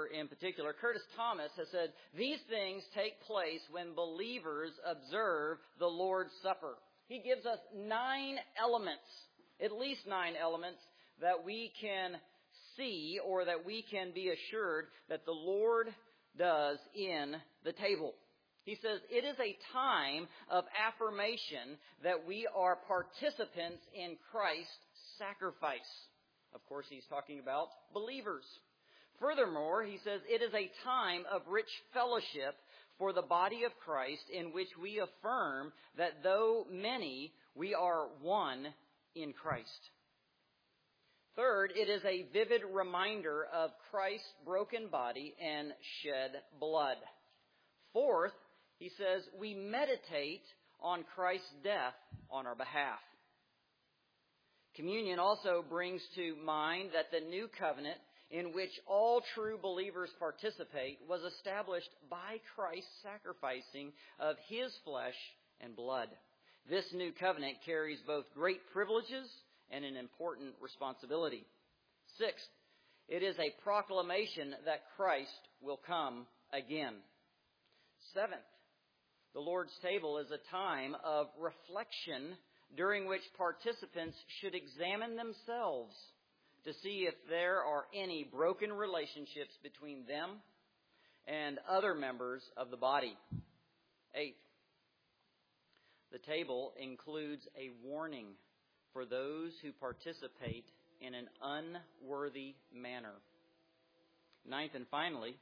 Supper in particular, Curtis Thomas has said, these things take place when believers observe the Lord's Supper. He gives us 9 elements, at least 9 elements, that we can see or that we can be assured that the Lord does in the table. He says it is a time of affirmation that we are participants in Christ's sacrifice. Of course, he's talking about believers. Furthermore, he says it is a time of rich fellowship for the body of Christ in which we affirm that though many, we are one in Christ. Third, it is a vivid reminder of Christ's broken body and shed blood. Fourth, he says we meditate on Christ's death on our behalf. Communion also brings to mind that the new covenant in which all true believers participate was established by Christ's sacrificing of his flesh and blood. This new covenant carries both great privileges and an important responsibility. Sixth, it is a proclamation that Christ will come again. Seventh, the Lord's table is a time of reflection during which participants should examine themselves to see if there are any broken relationships between them and other members of the body. Eighth, the table includes a warning for those who participate in an unworthy manner. Ninth and finally,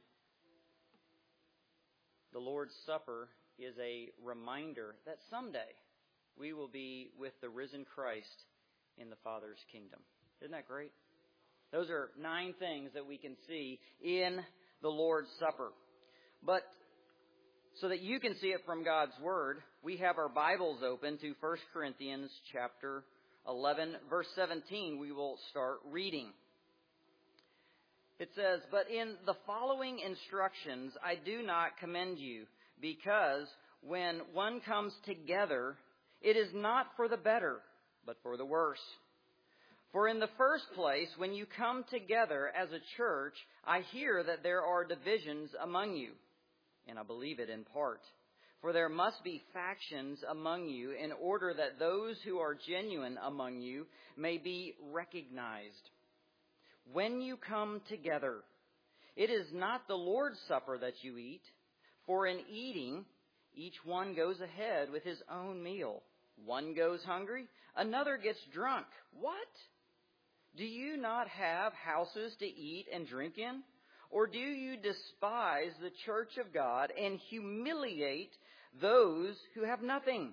the Lord's Supper is a reminder that someday we will be with the risen Christ in the Father's kingdom. Isn't that great? Those are 9 things that we can see in the Lord's Supper. But so that you can see it from God's Word, we have our Bibles open to 1 Corinthians chapter 11, verse 17. We will start reading. It says, "But in the following instructions I do not commend you, because when one comes together, it is not for the better, but for the worse. For in the first place, when you come together as a church, I hear that there are divisions among you, and I believe it in part. For there must be factions among you in order that those who are genuine among you may be recognized. When you come together, it is not the Lord's Supper that you eat, for in eating, each one goes ahead with his own meal. One goes hungry, another gets drunk. What? Do you not have houses to eat and drink in? Or do you despise the church of God and humiliate those who have nothing?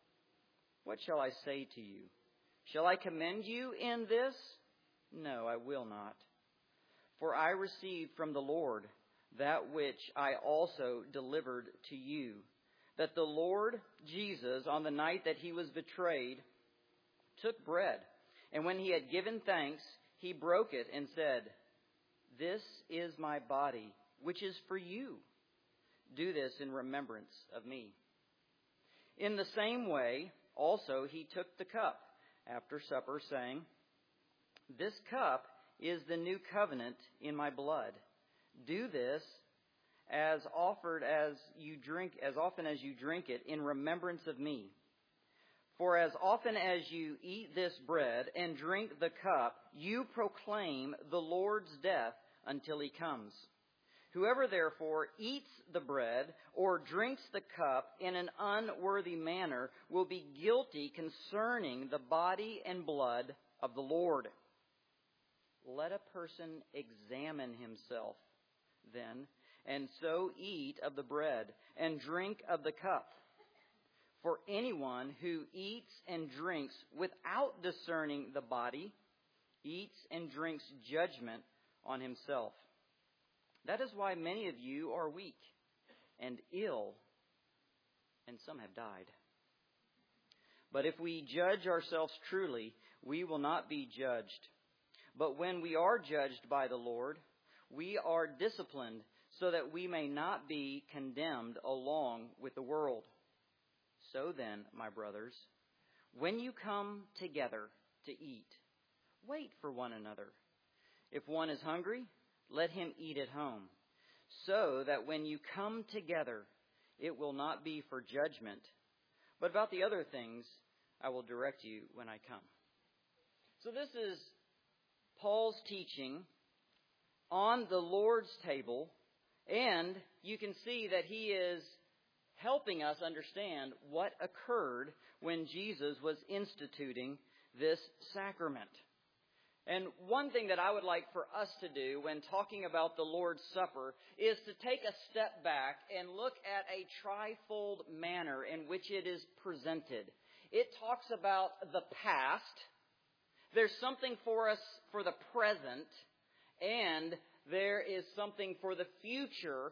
What shall I say to you? Shall I commend you in this? No, I will not. For I received from the Lord that which I also delivered to you, that the Lord Jesus, on the night that he was betrayed, took bread, and when he had given thanks, he broke it and said, 'This is my body, which is for you. Do this in remembrance of me.' In the same way, also he took the cup after supper, saying, 'This cup is the new covenant in my blood. Do this as often as you drink it in remembrance of me. For as often as you eat this bread and drink the cup, you proclaim the Lord's death until he comes. Whoever therefore eats the bread or drinks the cup in an unworthy manner will be guilty concerning the body and blood of the Lord. Let a person examine himself then, and so eat of the bread and drink of the cup. For anyone who eats and drinks without discerning the body eats and drinks judgment on himself. That is why many of you are weak and ill, and some have died. But if we judge ourselves truly, we will not be judged. But when we are judged by the Lord, we are disciplined so that we may not be condemned along with the world. So then, my brothers, when you come together to eat, wait for one another. If one is hungry, let him eat at home, so that when you come together, it will not be for judgment. But about the other things, I will direct you when I come. So this is Paul's teaching on the Lord's table, and you can see that he is helping us understand what occurred when Jesus was instituting this sacrament. And one thing that I would like for us to do when talking about the Lord's Supper is to take a step back and look at a trifold manner in which it is presented. It talks about the past, there's something for us for the present, and there is something for the future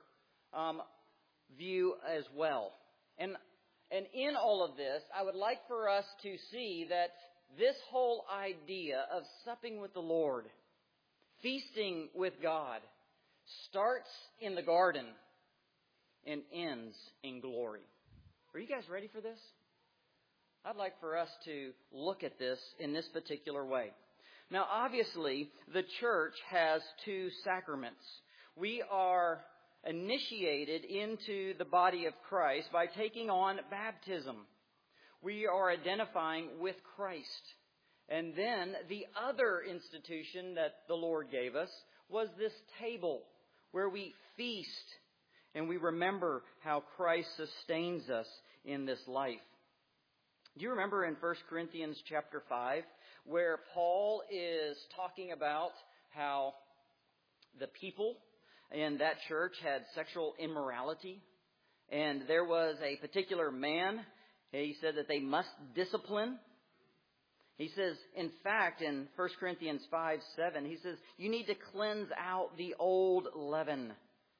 view as well. And in all of this, I would like for us to see that this whole idea of supping with the Lord, feasting with God, starts in the garden and ends in glory. Are you guys ready for this? I'd like for us to look at this in this particular way. Now, obviously, the church has two sacraments. We are initiated into the body of Christ by taking on baptism. We are identifying with Christ. And then the other institution that the Lord gave us was this table where we feast and we remember how Christ sustains us in this life. Do you remember in 1 Corinthians chapter 5 where Paul is talking about how the people in that church had sexual immorality? And there was a particular man. He said that they must discipline. He says, in fact, in 1 Corinthians 5:7, he says, you need to cleanse out the old leaven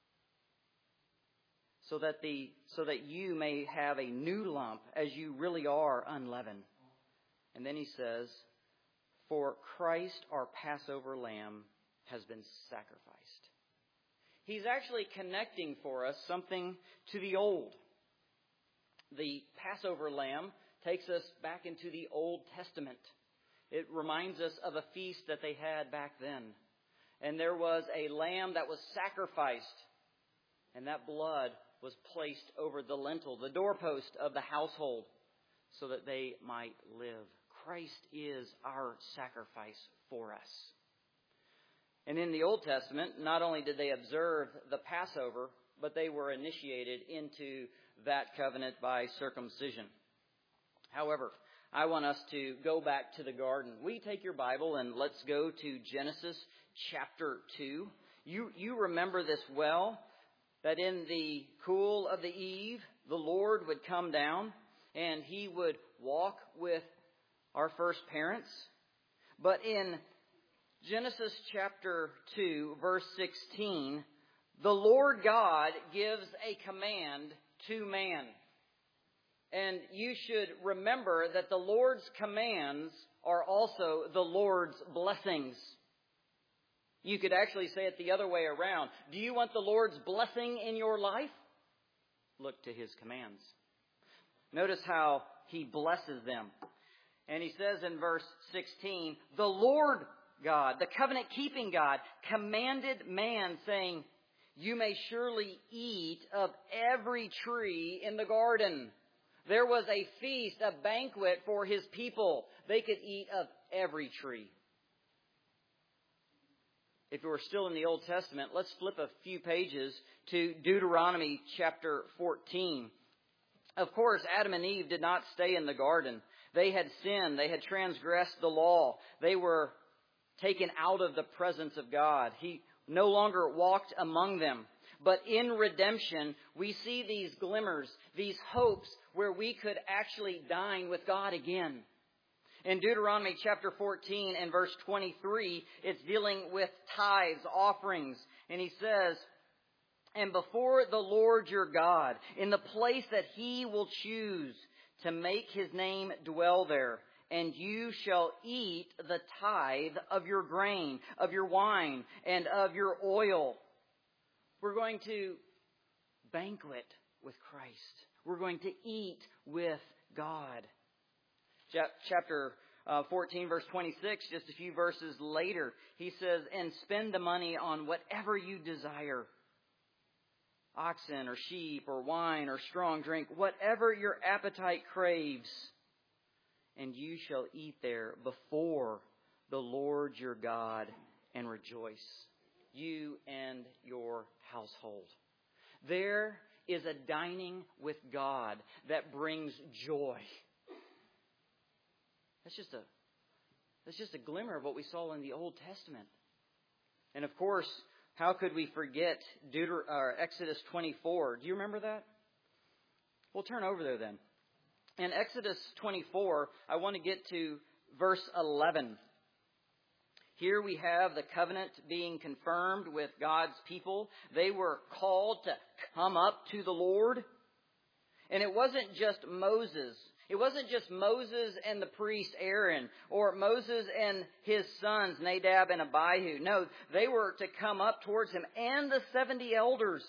so that you may have a new lump as you really are unleavened. And then he says, for Christ, our Passover lamb, has been sacrificed. He's actually connecting for us something to the old. The Passover lamb takes us back into the Old Testament. It reminds us of a feast that they had back then. And there was a lamb that was sacrificed. And that blood was placed over the lintel, the doorpost of the household, so that they might live. Christ is our sacrifice for us. And in the Old Testament, not only did they observe the Passover, but they were initiated into that covenant by circumcision. However, I want us to go back to the garden. Will you take your Bible and let's go to Genesis chapter 2. You remember this well, that in the cool of the eve, the Lord would come down and he would walk with our first parents. But in Genesis chapter 2, verse 16, the Lord God gives a command to man. And you should remember that the Lord's commands are also the Lord's blessings. You could actually say it the other way around. Do you want the Lord's blessing in your life? Look to his commands. Notice how he blesses them. And he says in verse 16, the Lord God, the covenant-keeping God, commanded man, saying, you may surely eat of every tree in the garden. There was a feast, a banquet for his people. They could eat of every tree. If we're still in the Old Testament, let's flip a few pages to Deuteronomy chapter 14. Of course, Adam and Eve did not stay in the garden. They had sinned. They had transgressed the law. They were taken out of the presence of God. He no longer walked among them. But in redemption, we see these glimmers, these hopes where we could actually dine with God again. In Deuteronomy chapter 14 and verse 23, it's dealing with tithes, offerings. And he says, and before the Lord your God, in the place that he will choose to make his name dwell there, and you shall eat the tithe of your grain, of your wine, and of your oil. We're going to banquet with Christ. We're going to eat with God. Chapter 14, verse 26, just a few verses later, he says, and spend the money on whatever you desire. Oxen or sheep or wine or strong drink, whatever your appetite craves. And you shall eat there before the Lord your God and rejoice, you and your household. There is a dining with God that brings joy. That's just a glimmer of what we saw in the Old Testament. And of course, how could we forget Exodus 24? Do you remember that? We'll turn over there then. In Exodus 24, I want to get to verse 11. Here we have the covenant being confirmed with God's people. They were called to come up to the Lord. And it wasn't just Moses. It wasn't just Moses and the priest Aaron, or Moses and his sons Nadab and Abihu. No, they were to come up towards him, and the 70 elders.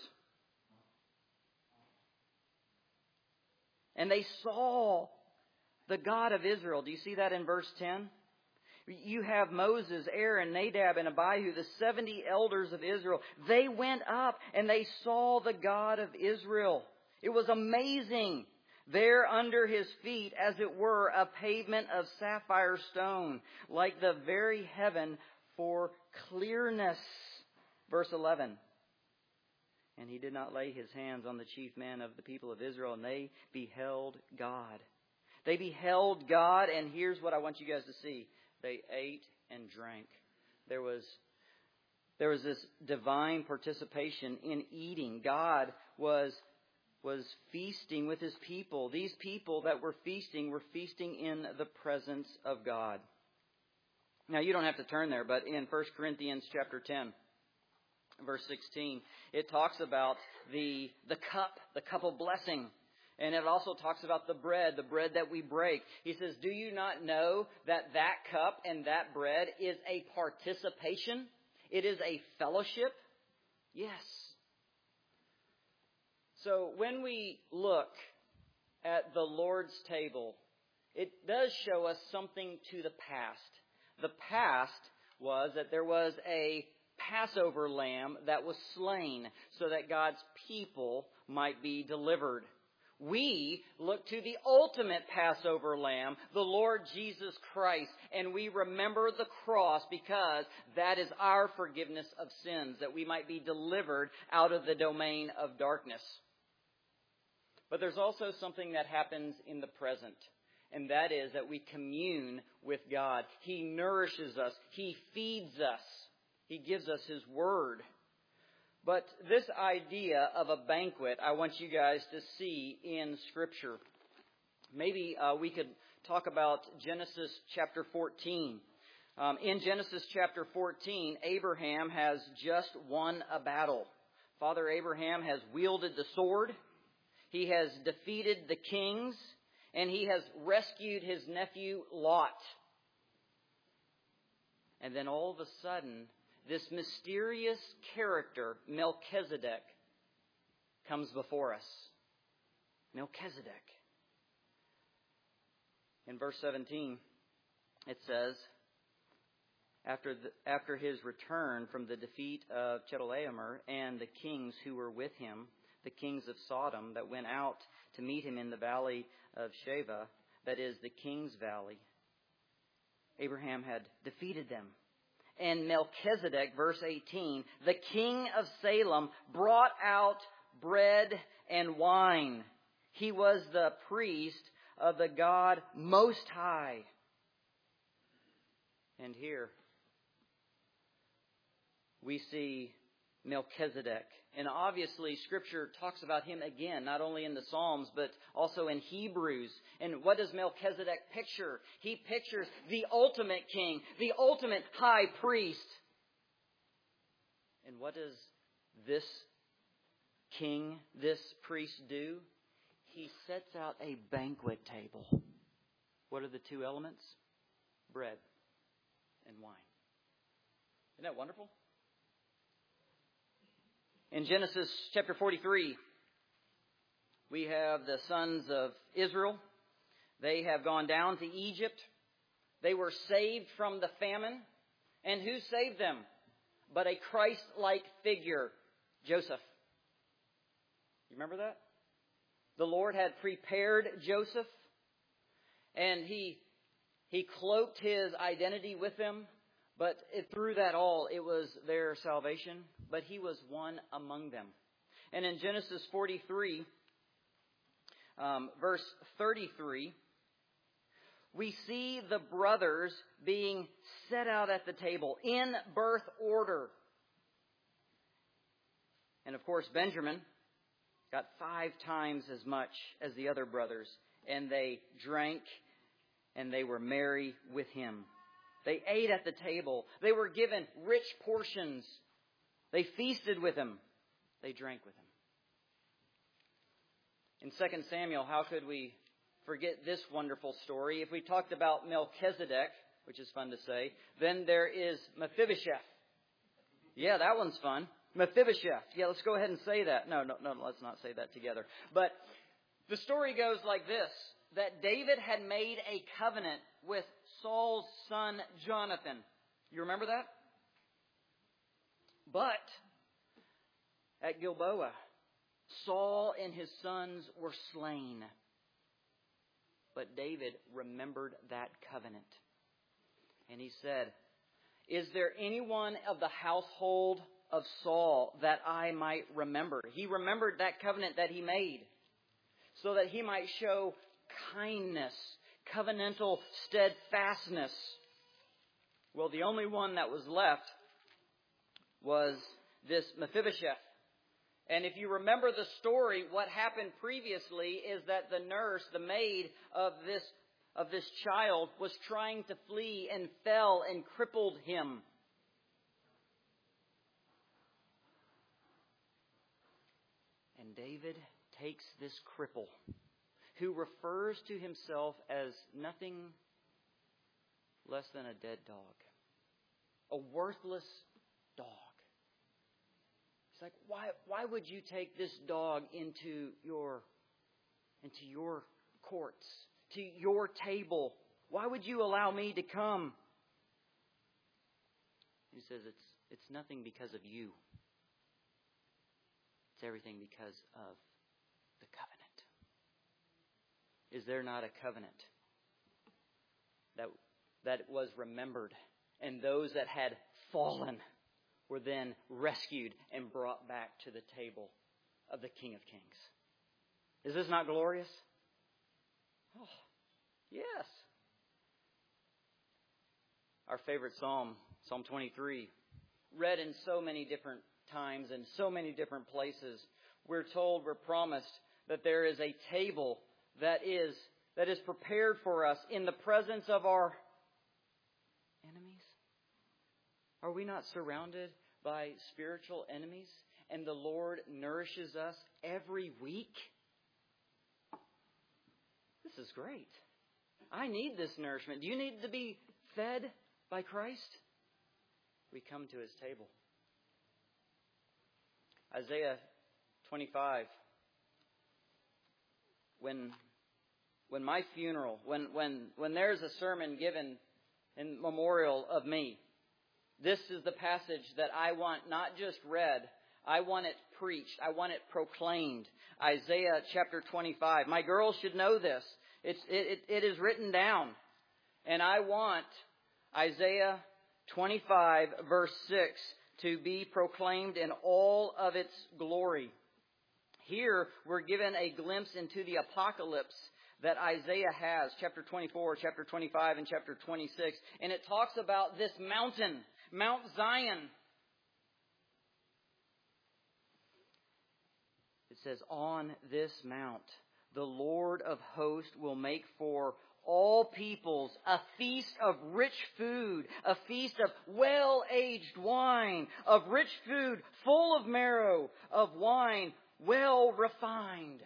And they saw the God of Israel. Do you see that in verse 10? You have Moses, Aaron, Nadab, and Abihu, the 70 elders of Israel. They went up and they saw the God of Israel. It was amazing. There under his feet, as it were, a pavement of sapphire stone, like the very heaven for clearness. Verse 11. And he did not lay his hands on the chief men of the people of Israel, and they beheld God. They beheld God, and here's what I want you guys to see. They ate and drank. There was this divine participation in eating. God was feasting with his people. These people that were feasting in the presence of God. Now, you don't have to turn there, but in 1 Corinthians chapter 10, verse 16, it talks about the cup of blessing. And it also talks about the bread that we break. He says, do you not know that cup and that bread is a participation? It is a fellowship? Yes. So when we look at the Lord's table, it does show us something to the past. The past was that there was a Passover lamb that was slain so that God's people might be delivered. We look to the ultimate Passover lamb, the Lord Jesus Christ, and we remember the cross because that is our forgiveness of sins, that we might be delivered out of the domain of darkness. But there's also something that happens in the present, and that is that we commune with God. He nourishes us. He feeds us. He gives us His Word. But this idea of a banquet, I want you guys to see in Scripture. Maybe we could talk about Genesis chapter 14. In Genesis chapter 14, Abraham has just won a battle. Father Abraham has wielded the sword. He has defeated the kings. And he has rescued his nephew Lot. And then all of a sudden, this mysterious character, Melchizedek, comes before us. Melchizedek. In verse 17, it says, after his return from the defeat of Chedorlaomer and the kings who were with him, the kings of Sodom that went out to meet him in the valley of Sheva, that is the king's valley, Abraham had defeated them. And Melchizedek, verse 18, the king of Salem, brought out bread and wine. He was the priest of the God Most High. And here we see Melchizedek. And obviously, Scripture talks about him again, not only in the Psalms, but also in Hebrews. And what does Melchizedek picture? He pictures the ultimate king, the ultimate high priest. And what does this king, this priest do? He sets out a banquet table. What are the two elements? Bread and wine. Isn't that wonderful? In Genesis chapter 43, we have the sons of Israel. They have gone down to Egypt. They were saved from the famine. And who saved them? But a Christ-like figure, Joseph. You remember that? The Lord had prepared Joseph, and He cloaked his identity with them. But through that all, it was their salvation. But he was one among them. And in Genesis 43, verse 33, we see the brothers being set out at the table in birth order. And of course, Benjamin got 5 times as much as the other brothers. And they drank and they were merry with him. They ate at the table. They were given rich portions. They feasted with him. They drank with him. In 2 Samuel, how could we forget this wonderful story? If we talked about Melchizedek, which is fun to say, then there is Mephibosheth. Yeah, that one's fun. Mephibosheth. Yeah, let's go ahead and say that. No, let's not say that together. But the story goes like this, that David had made a covenant with Saul's son Jonathan. You remember that? But at Gilboa, Saul and his sons were slain. But David remembered that covenant. And he said, "Is there anyone of the household of Saul that I might remember?" He remembered that covenant that he made so that he might show kindness, covenantal steadfastness. Well, the only one that was left was this Mephibosheth. And if you remember the story, what happened previously is that the nurse, the maid of this child, was trying to flee and fell and crippled him. And David takes this cripple, who refers to himself as nothing less than a dead dog, a worthless dog. It's like, why would you take this dog into your courts, to your table? Why would you allow me to come? He says, it's nothing because of you. It's everything because of the covenant. Is there not a covenant that was remembered, and those that had fallen were then rescued and brought back to the table of the King of Kings? Is this not glorious? Oh, yes. Our favorite psalm, Psalm 23, read in so many different times and so many different places. We're promised that there is a table that is prepared for us in the presence of our enemies. Are we not surrounded by spiritual enemies? And the Lord nourishes us every week? This is great. I need this nourishment. Do you need to be fed by Christ? We come to His table. Isaiah 25. When my funeral, when there's a sermon given in memorial of me, this is the passage that I want not just read, I want it preached, I want it proclaimed. Isaiah chapter 25. My girls should know this. It is written down. And I want Isaiah 25 verse 6 to be proclaimed in all of its glory. Here we're given a glimpse into the apocalypse that Isaiah has, chapter 24, chapter 25, and chapter 26. And it talks about this mountain, Mount Zion. It says, "On this mount, the Lord of hosts will make for all peoples a feast of rich food, a feast of well-aged wine, of rich food full of marrow, of wine well refined.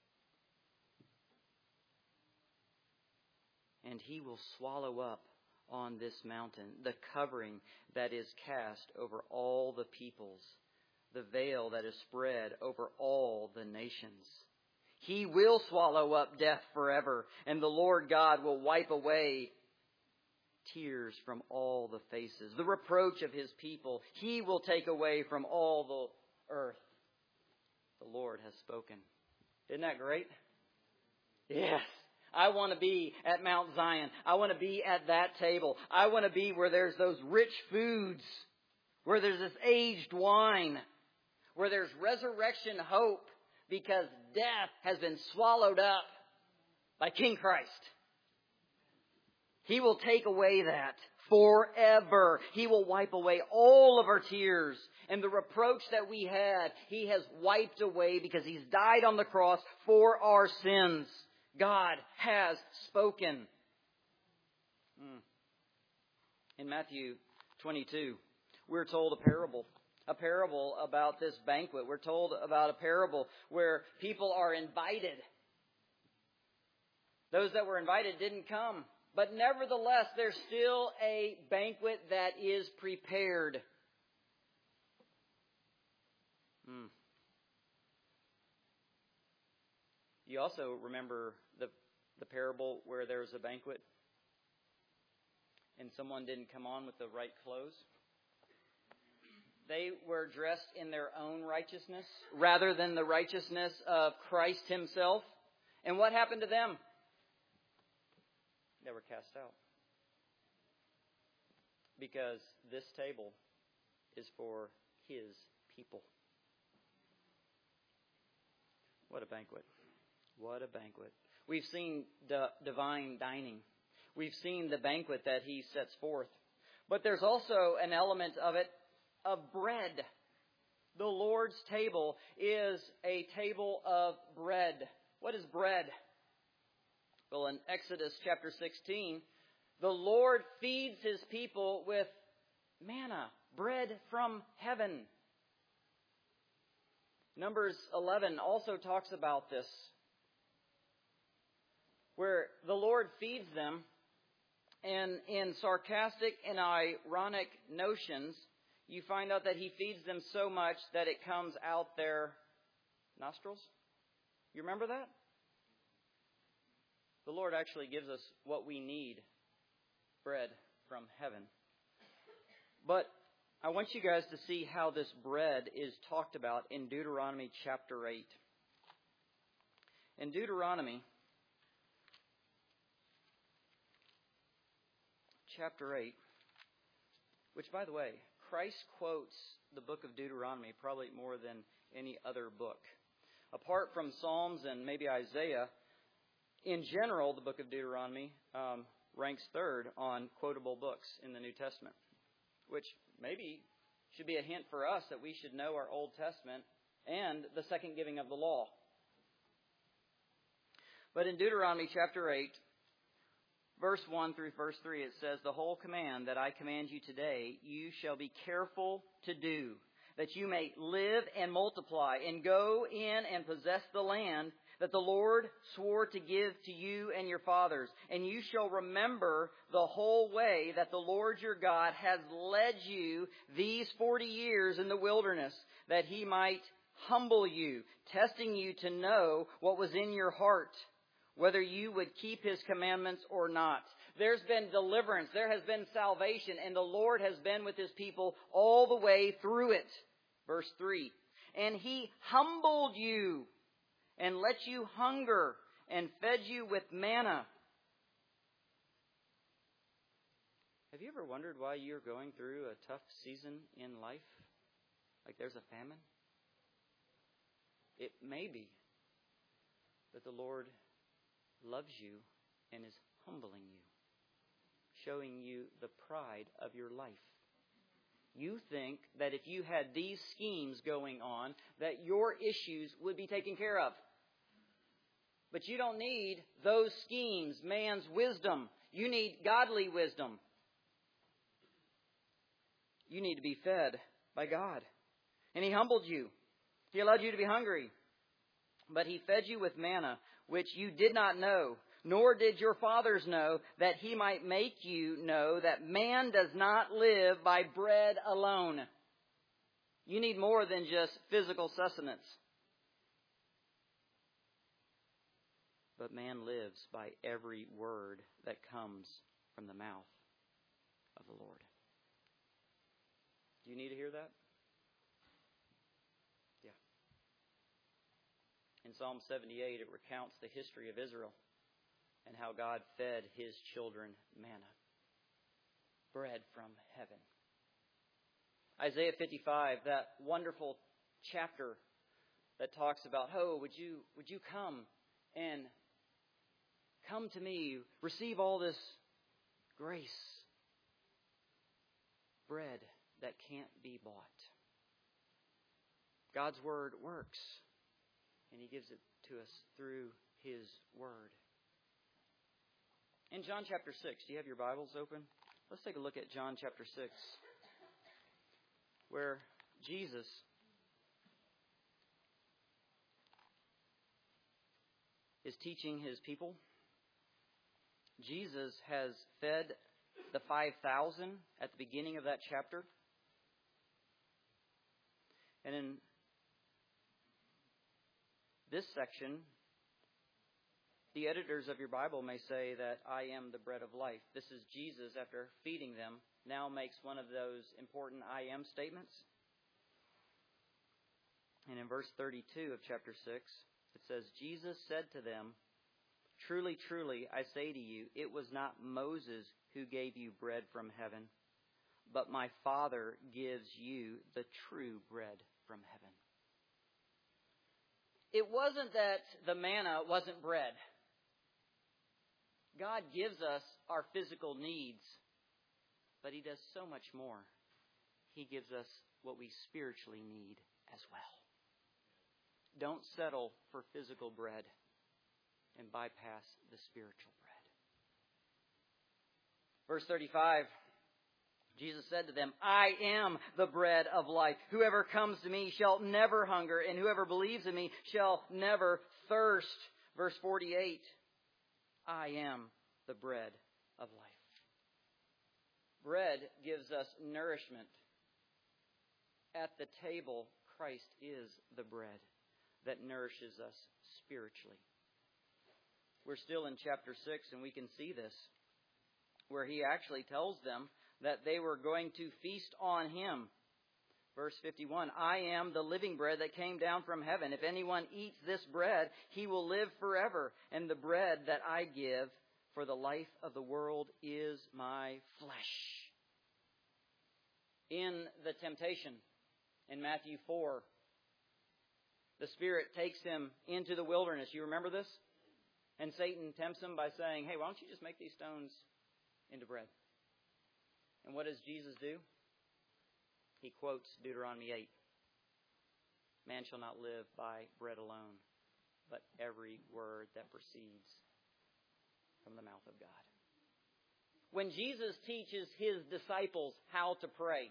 And He will swallow up on this mountain the covering that is cast over all the peoples, the veil that is spread over all the nations. He will swallow up death forever, and the Lord God will wipe away tears from all the faces. The reproach of His people He will take away from all the earth. The Lord has spoken. Isn't that great? Yes. I want to be at Mount Zion. I want to be at that table. I want to be where there's those rich foods, where there's this aged wine, where there's resurrection hope, because death has been swallowed up by King Christ. He will take away that forever. He will wipe away all of our tears. And the reproach that we had, He has wiped away because He's died on the cross for our sins. God has spoken. In Matthew 22, we're told a parable about this banquet. We're told about a parable where people are invited. Those that were invited didn't come. But nevertheless, there's still a banquet that is prepared. You also remember the parable where there was a banquet and someone didn't come on with the right clothes? They were dressed in their own righteousness rather than the righteousness of Christ Himself. And what happened to them? They were cast out. Because this table is for His people. What a banquet. What a banquet. We've seen divine dining. We've seen the banquet that He sets forth. But there's also an element of it of bread. The Lord's table is a table of bread. What is bread? Well, in Exodus chapter 16, the Lord feeds His people with manna, bread from heaven. Numbers 11 also talks about this, where the Lord feeds them, and in sarcastic and ironic notions, you find out that He feeds them so much that it comes out their nostrils. You remember that? The Lord actually gives us what we need, bread from heaven. But I want you guys to see how this bread is talked about in Deuteronomy chapter 8. In Deuteronomy chapter 8, which, by the way, Christ quotes the book of Deuteronomy probably more than any other book. Apart from Psalms and maybe Isaiah, in general, the book of Deuteronomy ranks third on quotable books in the New Testament, which maybe should be a hint for us that we should know our Old Testament and the second giving of the law. But in Deuteronomy chapter 8, verse 1 through verse 3, it says, "The whole command that I command you today, you shall be careful to do, that you may live and multiply, and go in and possess the land that the Lord swore to give to you and your fathers. And you shall remember the whole way that the Lord your God has led you these 40 years in the wilderness, that He might humble you, testing you to know what was in your heart, whether you would keep His commandments or not." There's been deliverance. There has been salvation. And the Lord has been with His people all the way through it. Verse 3. "And He humbled you and let you hunger and fed you with manna." Have you ever wondered why you're going through a tough season in life? Like there's a famine? It may be that the Lord loves you and is humbling you, showing you the pride of your life. You think that if you had these schemes going on, that your issues would be taken care of. But you don't need those schemes, man's wisdom. You need godly wisdom. You need to be fed by God. And He humbled you. He allowed you to be hungry. But He fed you with manna, which you did not know, nor did your fathers know, that He might make you know that man does not live by bread alone. You need more than just physical sustenance. But man lives by every word that comes from the mouth of the Lord. Do you need to hear that? Yeah. In Psalm 78, it recounts the history of Israel and how God fed His children manna, bread from heaven. Isaiah 55, that wonderful chapter that talks about, would you come and come to me, receive all this grace, bread that can't be bought. God's Word works, and He gives it to us through His Word. In John chapter 6, do you have your Bibles open? Let's take a look at John chapter 6, where Jesus is teaching His people. Jesus has fed the 5,000 at the beginning of that chapter. And in this section, the editors of your Bible may say that I am the bread of life. This is Jesus, after feeding them, now makes one of those important I am statements. And in verse 32 of chapter 6, it says, Jesus said to them, truly, truly, I say to you, it was not Moses who gave you bread from heaven, but my Father gives you the true bread from heaven. It wasn't that the manna wasn't bread. God gives us our physical needs, but He does so much more. He gives us what we spiritually need as well. Don't settle for physical bread and bypass the spiritual bread. Verse 35, Jesus said to them, I am the bread of life. Whoever comes to me shall never hunger, and whoever believes in me shall never thirst. Verse 48, I am the bread of life. Bread gives us nourishment. At the table, Christ is the bread that nourishes us spiritually. We're still in chapter 6, and we can see this, where He actually tells them that they were going to feast on Him. Verse 51, I am the living bread that came down from heaven. If anyone eats this bread, he will live forever. And the bread that I give for the life of the world is my flesh. In the temptation in Matthew 4, the Spirit takes Him into the wilderness. You remember this? And Satan tempts Him by saying, hey, why don't you just make these stones into bread? And what does Jesus do? He quotes Deuteronomy 8. Man shall not live by bread alone, but every word that proceeds from the mouth of God. When Jesus teaches His disciples how to pray,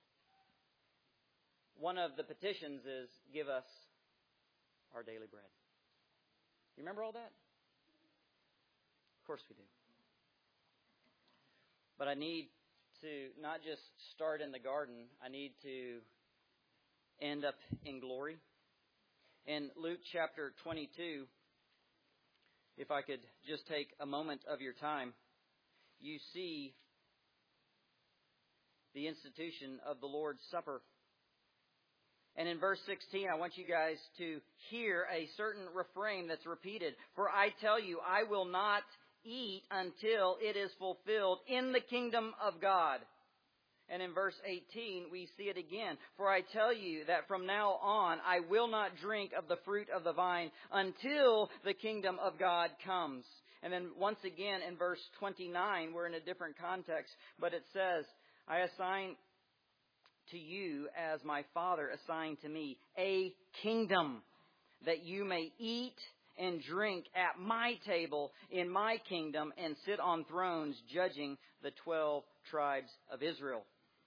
one of the petitions is, give us our daily bread. You remember all that? Of course we do. But I need to not just start in the garden, I need to end up in glory. In Luke chapter 22, if I could just take a moment of your time, you see the institution of the Lord's Supper. And in verse 16, I want you guys to hear a certain refrain that's repeated. For I tell you, I will not eat until it is fulfilled in the kingdom of God. And in verse 18, we see it again. For I tell you that from now on, I will not drink of the fruit of the vine until the kingdom of God comes. And then once again in verse 29, we're in a different context, but it says, I assign to you as my Father assigned to me a kingdom, that you may eat and drink at my table in my kingdom and sit on thrones judging the 12 tribes of Israel.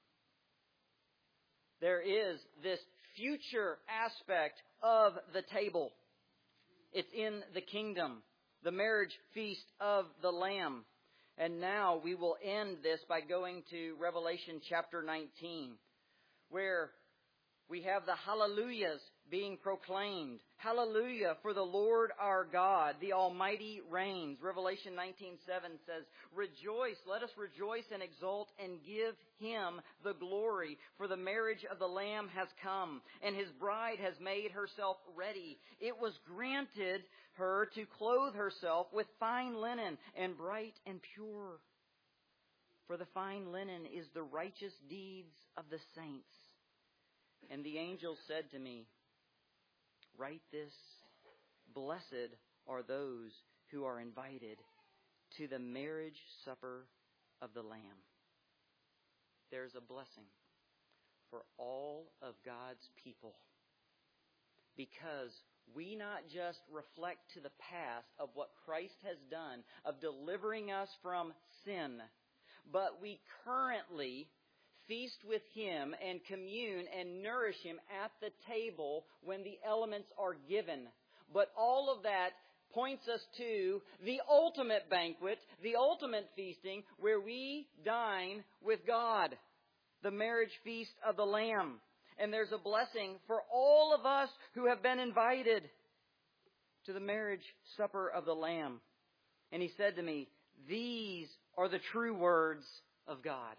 There is this future aspect of the table. It's in the kingdom, the marriage feast of the Lamb. And now we will end this by going to Revelation chapter 19, where we have the hallelujahs being proclaimed. Hallelujah, for the Lord our God, the Almighty reigns. Revelation 19:7 says, Rejoice, let us rejoice and exult and give Him the glory, for the marriage of the Lamb has come, and His bride has made herself ready. It was granted her to clothe herself with fine linen and bright and pure. For the fine linen is the righteous deeds of the saints. And the angel said to me, Write this, blessed are those who are invited to the marriage supper of the Lamb. There's a blessing for all of God's people, because we not just reflect to the past of what Christ has done, of delivering us from sin, but we currently feast with Him and commune and nourish Him at the table when the elements are given. But all of that points us to the ultimate banquet, the ultimate feasting, where we dine with God, the marriage feast of the Lamb. And there's a blessing for all of us who have been invited to the marriage supper of the Lamb. And He said to me, These are the true words of God.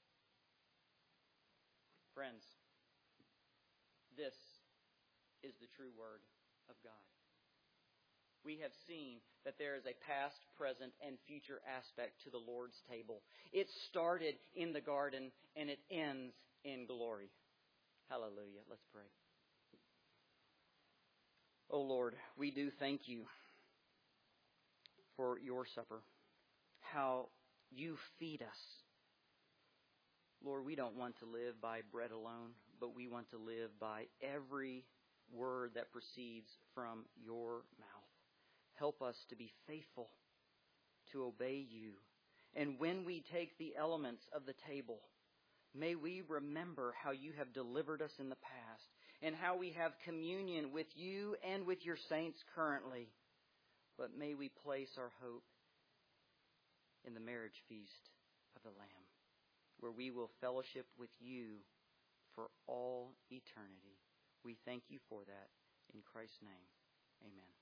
Friends, this is the true word of God. We have seen that there is a past, present, and future aspect to the Lord's table. It started in the garden and it ends in glory. Hallelujah. Let's pray. Oh Lord, we do thank You for Your supper, how You feed us. Lord, we don't want to live by bread alone, but we want to live by every word that proceeds from Your mouth. Help us to be faithful, to obey You. And when we take the elements of the table, may we remember how You have delivered us in the past, and how we have communion with You and with Your saints currently. But may we place our hope in the marriage feast of the Lamb, where we will fellowship with You for all eternity. We thank You for that. In Christ's name, amen.